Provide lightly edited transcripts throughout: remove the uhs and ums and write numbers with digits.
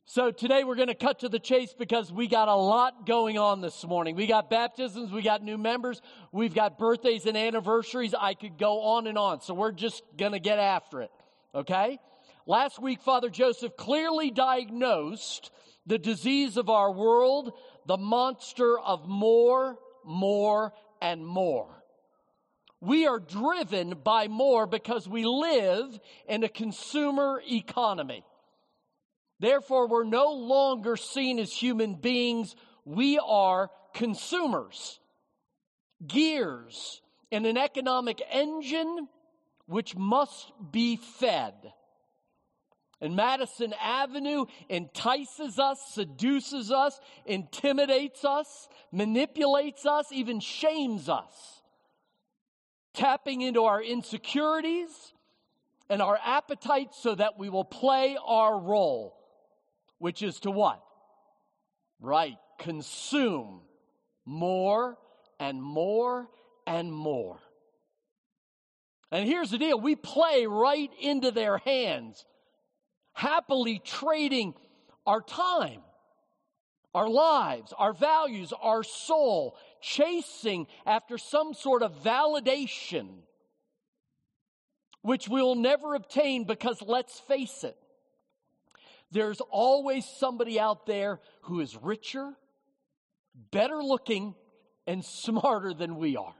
So today we're going to cut to the chase because we got a lot going on this morning. We got baptisms, we got new members, we've got birthdays and anniversaries. I could go on and on. So we're just going to get after it, okay? Last week, Father Joseph clearly diagnosed the disease of our world, the monster of more, and more. We are driven by more because we live in a consumer economy. Therefore, we're no longer seen as human beings. We are consumers, gears in an economic engine which must be fed. And Madison Avenue entices us, seduces us, intimidates us, manipulates us, even shames us, tapping into our insecurities and our appetites so that we will play our role. Which is to what? Right, consume more and more and more. And here's the deal, we play right into their hands, happily trading our time, our lives, our values, our soul, chasing after some sort of validation, which we'll never obtain because, let's face it, there's always somebody out there who is richer, better looking, and smarter than we are.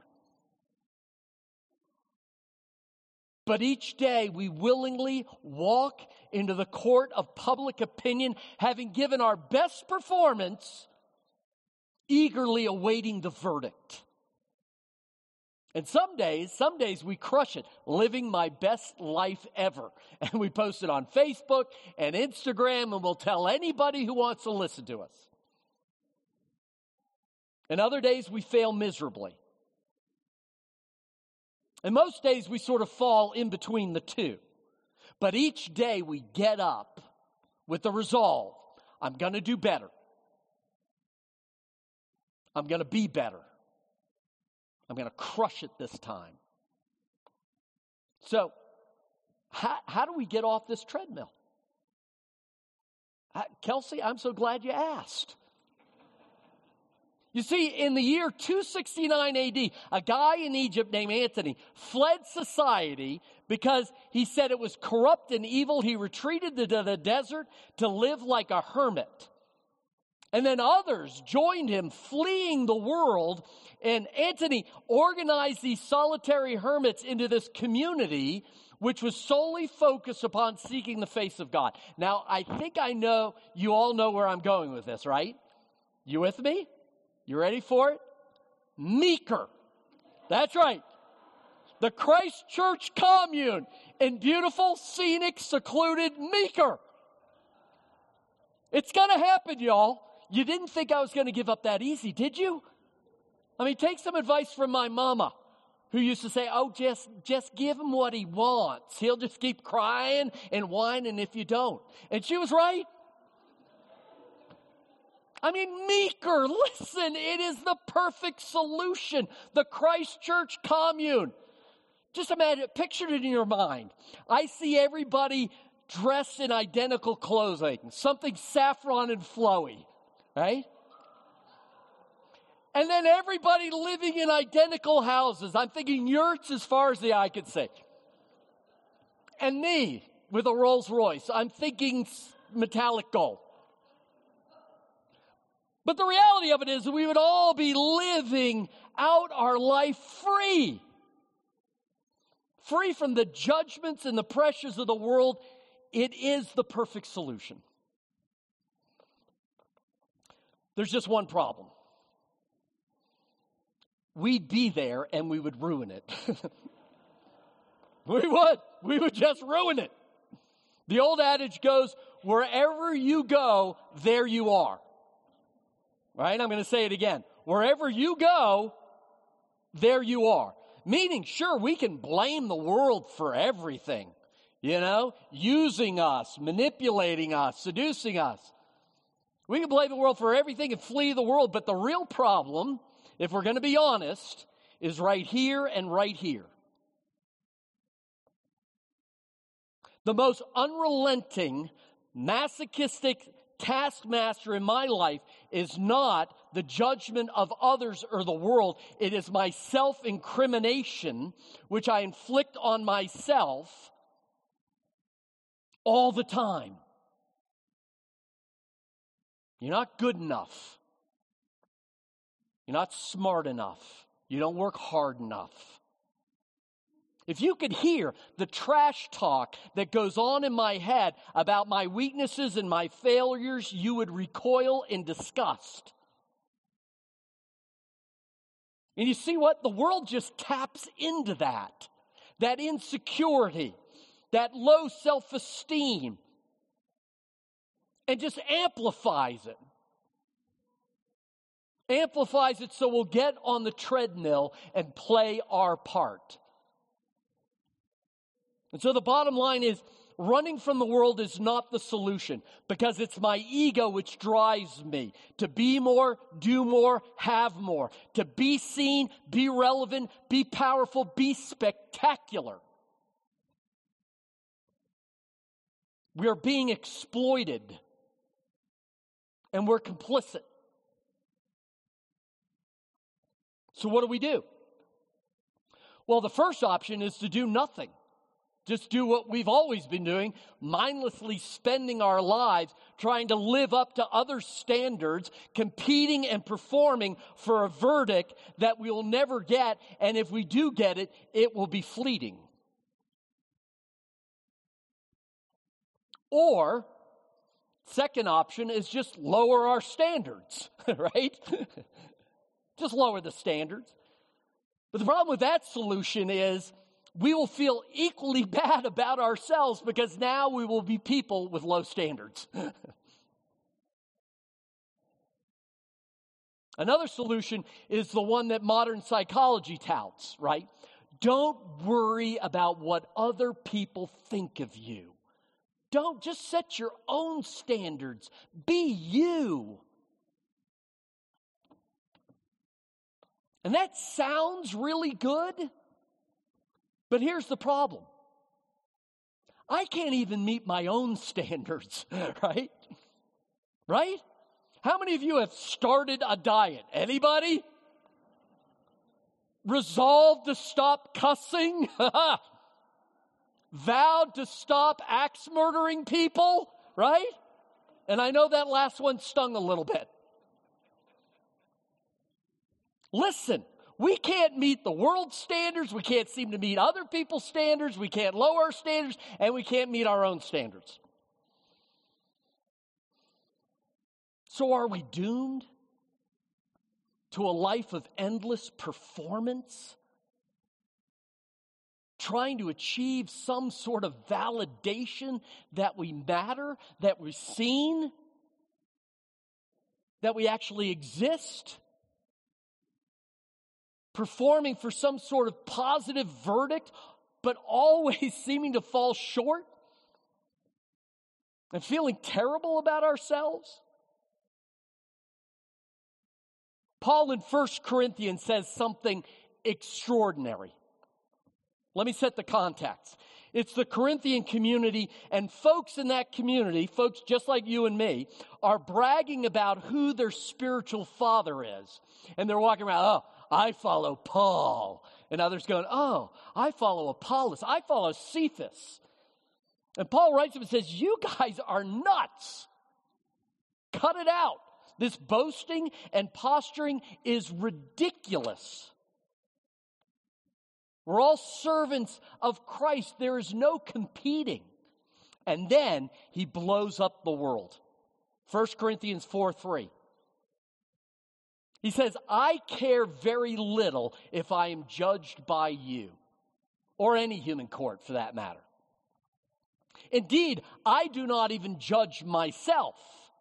But each day we willingly walk into the court of public opinion, having given our best performance, eagerly awaiting the verdict. And some days we crush it, living my best life ever. And we post it on Facebook and Instagram, and we'll tell anybody who wants to listen to us. And other days we fail miserably. And most days we sort of fall in between the two. But each day we get up with the resolve, I'm going to do better. I'm going to be better. I'm going to crush it this time. So, how do we get off this treadmill? Kelsey, I'm so glad you asked. You see, in the year 269 AD, a guy in Egypt named Antony fled society because he said it was corrupt and evil. He retreated to the desert to live like a hermit. And then others joined him, fleeing the world. And Antony organized these solitary hermits into this community, which was solely focused upon seeking the face of God. Now, I think I know, you all know where I'm going with this, right? You with me? You ready for it? Meeker. That's right. The Christ Church commune in beautiful, scenic, secluded Meeker. It's going to happen, y'all. You didn't think I was going to give up that easy, did you? I mean, take some advice from my mama, who used to say, oh, just give him what he wants. He'll just keep crying and whining if you don't. And she was right. I mean, Meeker, listen, it is the perfect solution. The Christ Church commune. Just imagine, picture it in your mind. I see everybody dressed in identical clothing, something saffron and flowy, right? And then everybody living in identical houses. I'm thinking yurts as far as the eye could see. And me with a Rolls Royce. I'm thinking metallic gold. But the reality of it is that we would all be living out our life free. Free from the judgments and the pressures of the world. It is the perfect solution. There's just one problem. We'd be there and we would ruin it. We would just ruin it. The old adage goes, wherever you go, there you are. Right? I'm going to say it again. Wherever you go, there you are. Meaning, sure, we can blame the world for everything. You know, using us, manipulating us, seducing us. We can blame the world for everything and flee the world. But the real problem, if we're going to be honest, is right here and right here. The most unrelenting, masochistic taskmaster in my life is not the judgment of others or the world. It is my self-incrimination, which I inflict on myself all the time. You're not good enough. You're not smart enough. You don't work hard enough. If you could hear the trash talk that goes on in my head about my weaknesses and my failures, you would recoil in disgust. And you see what? The world just taps into that insecurity, that low self-esteem, and just amplifies it. Amplifies it so we'll get on the treadmill and play our part. And so the bottom line is, running from the world is not the solution, because it's my ego which drives me to be more, do more, have more, to be seen, be relevant, be powerful, be spectacular. We are being exploited, and we're complicit. So what do? Well, the first option is to do nothing. Just do what we've always been doing, mindlessly spending our lives trying to live up to other standards, competing and performing for a verdict that we'll never get, and if we do get it, it will be fleeting. Or, second option is just lower our standards, right? Just lower the standards. But the problem with that solution is we will feel equally bad about ourselves, because now we will be people with low standards. Another solution is the one that modern psychology touts, right? Don't worry about what other people think of you. Don't just set your own standards. Be you. And that sounds really good. But here's the problem. I can't even meet my own standards, right? Right? How many of you have started a diet? Anybody? Resolved to stop cussing? Vowed to stop axe murdering people, right? And I know that last one stung a little bit. Listen. We can't meet the world's standards. We can't seem to meet other people's standards. We can't lower our standards, and we can't meet our own standards. So are we doomed to a life of endless performance? Trying to achieve some sort of validation that we matter, that we're seen, that we actually exist? Performing for some sort of positive verdict, but always seeming to fall short? And feeling terrible about ourselves? Paul in 1 Corinthians says something extraordinary. Let me set the context. It's the Corinthian community, and folks in that community, folks just like you and me, are bragging about who their spiritual father is. And they're walking around, I follow Paul. And others going, I follow Apollos. I follow Cephas. And Paul writes them and says, you guys are nuts. Cut it out. This boasting and posturing is ridiculous. We're all servants of Christ. There is no competing. And then he blows up the world. 1 Corinthians 4:3. He says, I care very little if I am judged by you, or any human court for that matter. Indeed, I do not even judge myself.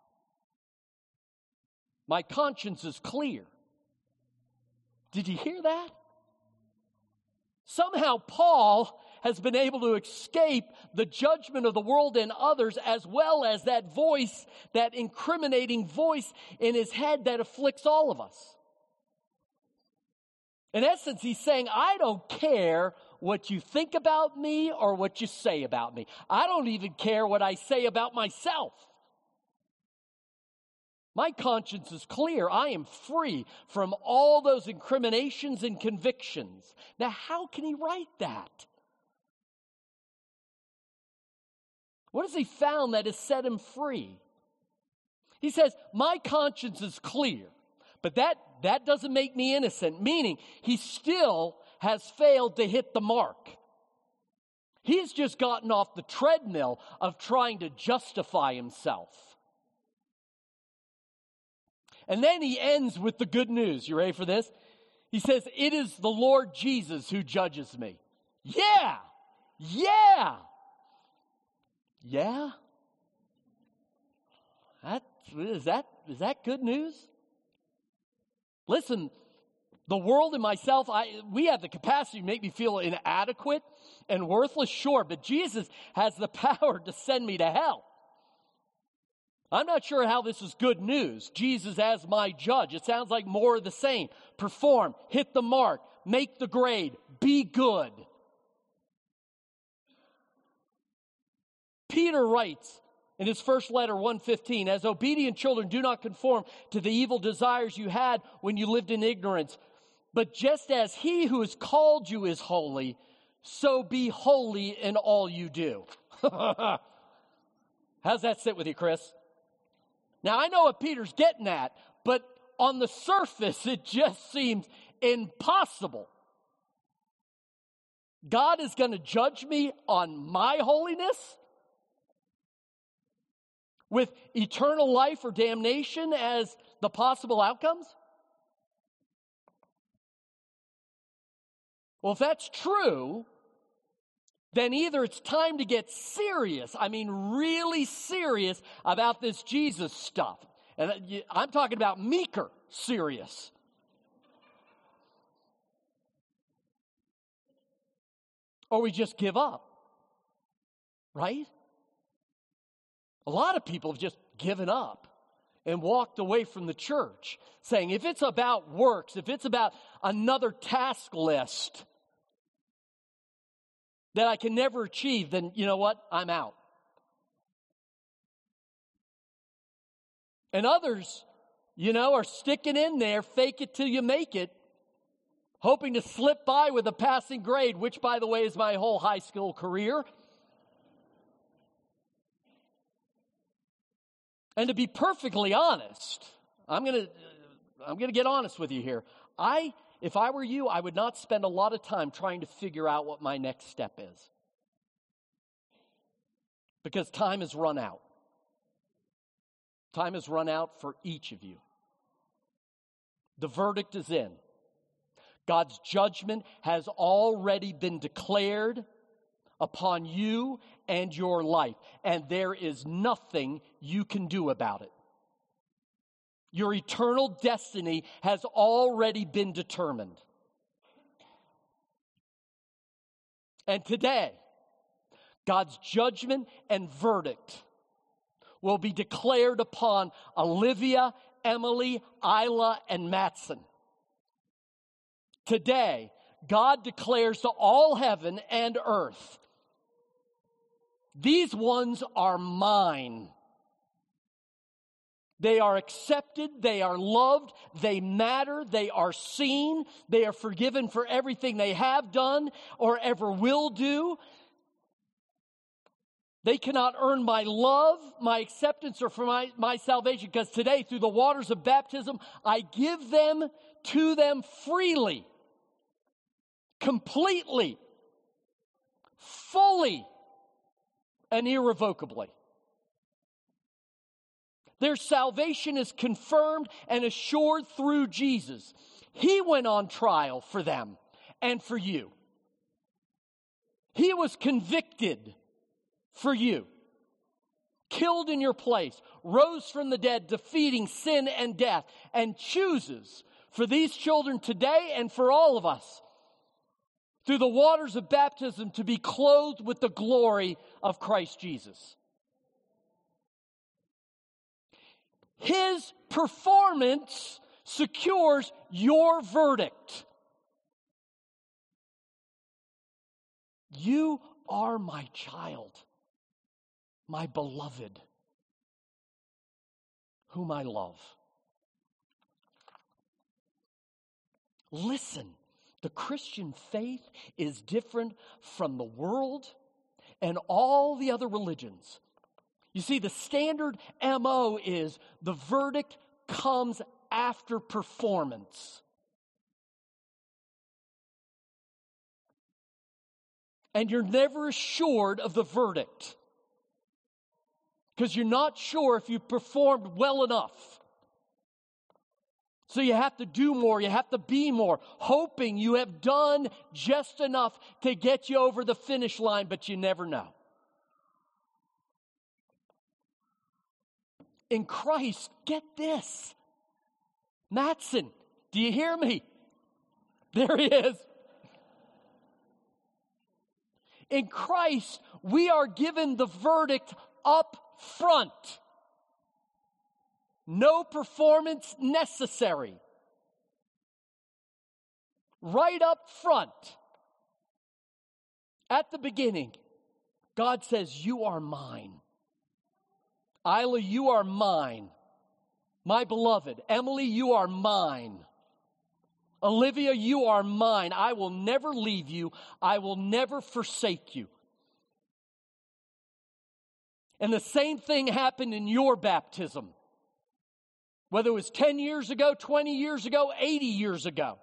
My conscience is clear. Did you hear that? Somehow Paul has been able to escape the judgment of the world and others, as well as that voice, that incriminating voice in his head that afflicts all of us. In essence, he's saying, I don't care what you think about me or what you say about me. I don't even care what I say about myself. My conscience is clear. I am free from all those incriminations and convictions. Now, how can he write that? What has he found that has set him free? He says, my conscience is clear, but that doesn't make me innocent, meaning he still has failed to hit the mark. He's just gotten off the treadmill of trying to justify himself. And then he ends with the good news. You ready for this? He says, it is the Lord Jesus who judges me. Yeah! Is that good news? Listen, the world and myself, we have the capacity to make me feel inadequate and worthless, sure, but Jesus has the power to send me to hell. I'm not sure how this is good news. Jesus as my judge. It sounds like more of the same. Perform, hit the mark, make the grade, be good. Peter writes in his first letter, 1:15, as obedient children, do not conform to the evil desires you had when you lived in ignorance. But just as he who has called you is holy, so be holy in all you do. How's that sit with you, Chris? Now, I know what Peter's getting at, but on the surface, it just seems impossible. God is going to judge me on my holiness with eternal life or damnation as the possible outcomes? Well, if that's true, then either it's time to get serious, really serious about this Jesus stuff. And I'm talking about meeker serious. Or we just give up, right? A lot of people have just given up and walked away from the church, saying if it's about works, if it's about another task list that I can never achieve, then you know what? I'm out. And others, are sticking in there, fake it till you make it, hoping to slip by with a passing grade, which, by the way, is my whole high school career. And to be perfectly honest, I'm going to get honest with you here. If I were you, I would not spend a lot of time trying to figure out what my next step is. Because time has run out. Time has run out for each of you. The verdict is in. God's judgment has already been declared upon you and your life, and there is nothing you can do about it. Your eternal destiny has already been determined. And today, God's judgment and verdict will be declared upon Olivia, Emily, Isla, and Matson. Today, God declares to all heaven and earth, these ones are mine. They are accepted, they are loved, they matter, they are seen, they are forgiven for everything they have done or ever will do. They cannot earn my love, my acceptance, or for my salvation, because today, through the waters of baptism, I give them to them freely, completely, fully, and irrevocably. Their salvation is confirmed and assured through Jesus. He went on trial for them and for you. He was convicted for you, killed in your place, rose from the dead, defeating sin and death, and chooses for these children today and for all of us, through the waters of baptism, to be clothed with the glory of Christ Jesus. His performance secures your verdict. You are my child, my beloved, whom I love. Listen, the Christian faith is different from the world and all the other religions. You see, the standard MO is the verdict comes after performance. And you're never assured of the verdict because you're not sure if you performed well enough. So you have to do more, you have to be more, hoping you have done just enough to get you over the finish line, but you never know. In Christ, get this. Matson, do you hear me? There he is. In Christ, we are given the verdict up front. No performance necessary. Right up front. At the beginning, God says, you are mine. Isla, you are mine. My beloved. Emily, you are mine. Olivia, you are mine. I will never leave you. I will never forsake you. And the same thing happened in your baptism. Whether it was 10 years ago, 20 years ago, 80 years ago.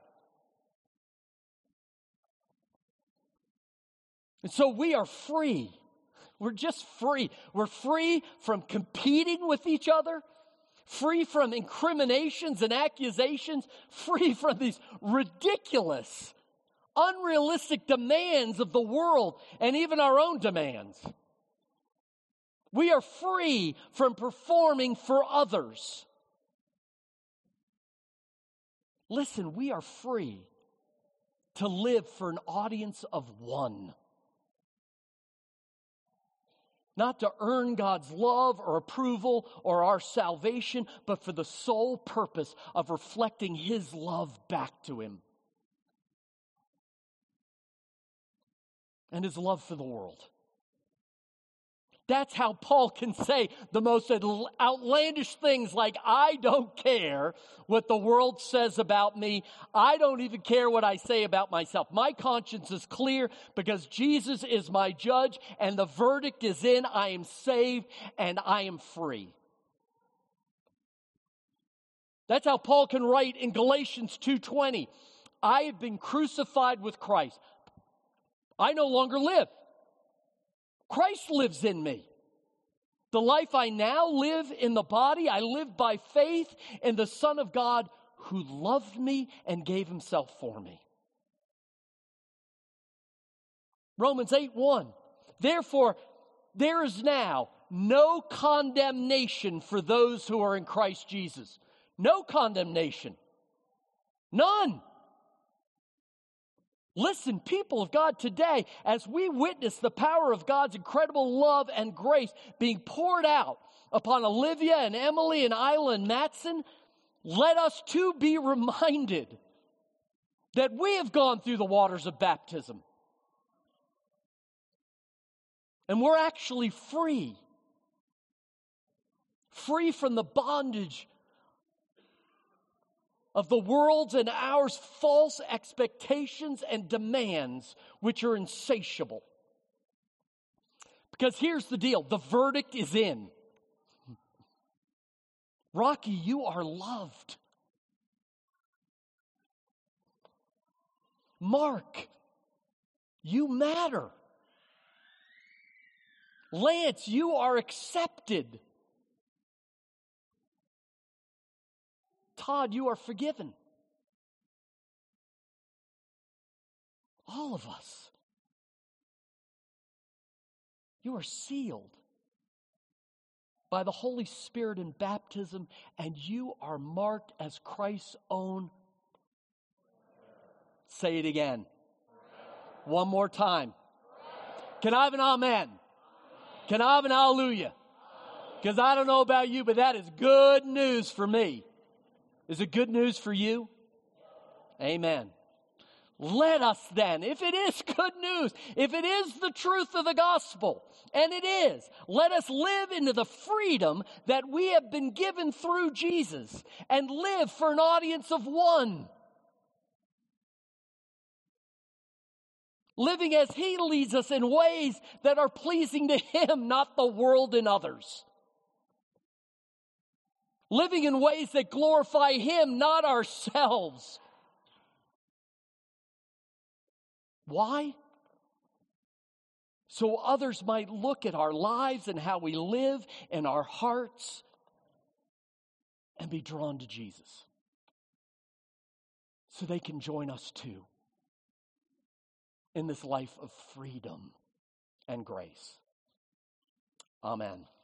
And so we are free. We're just free. We're free from competing with each other, free from incriminations and accusations, free from these ridiculous, unrealistic demands of the world and even our own demands. We are free from performing for others. Listen, we are free to live for an audience of one. Not to earn God's love or approval or our salvation, but for the sole purpose of reflecting His love back to Him. And His love for the world. That's how Paul can say the most outlandish things like, I don't care what the world says about me. I don't even care what I say about myself. My conscience is clear because Jesus is my judge and the verdict is in. I am saved and I am free. That's how Paul can write in Galatians 2:20. I have been crucified with Christ. I no longer live. Christ lives in me. The life I now live in the body, I live by faith in the Son of God who loved me and gave Himself for me. Romans 8:1. Therefore, there is now no condemnation for those who are in Christ Jesus. No condemnation. None. Listen, people of God, today, as we witness the power of God's incredible love and grace being poured out upon Olivia and Emily and Isla and Matson, let us too be reminded that we have gone through the waters of baptism. And we're actually free. Free from the bondage of the world's and ours false expectations and demands, which are insatiable. Because here's the deal, the verdict is in. Rocky, you are loved. Mark, you matter. Lance, you are accepted. Todd, you are forgiven. All of us. You are sealed by the Holy Spirit in baptism, and you are marked as Christ's own. Say it again. One more time. Can I have an amen? Can I have an hallelujah? Because I don't know about you, but that is good news for me. Is it good news for you? Amen. Let us then, if it is good news, if it is the truth of the gospel, and it is, let us live into the freedom that we have been given through Jesus and live for an audience of one. Living as He leads us in ways that are pleasing to Him, not the world and others. Living in ways that glorify Him, not ourselves. Why? So others might look at our lives and how we live and our hearts and be drawn to Jesus. So they can join us too in this life of freedom and grace. Amen.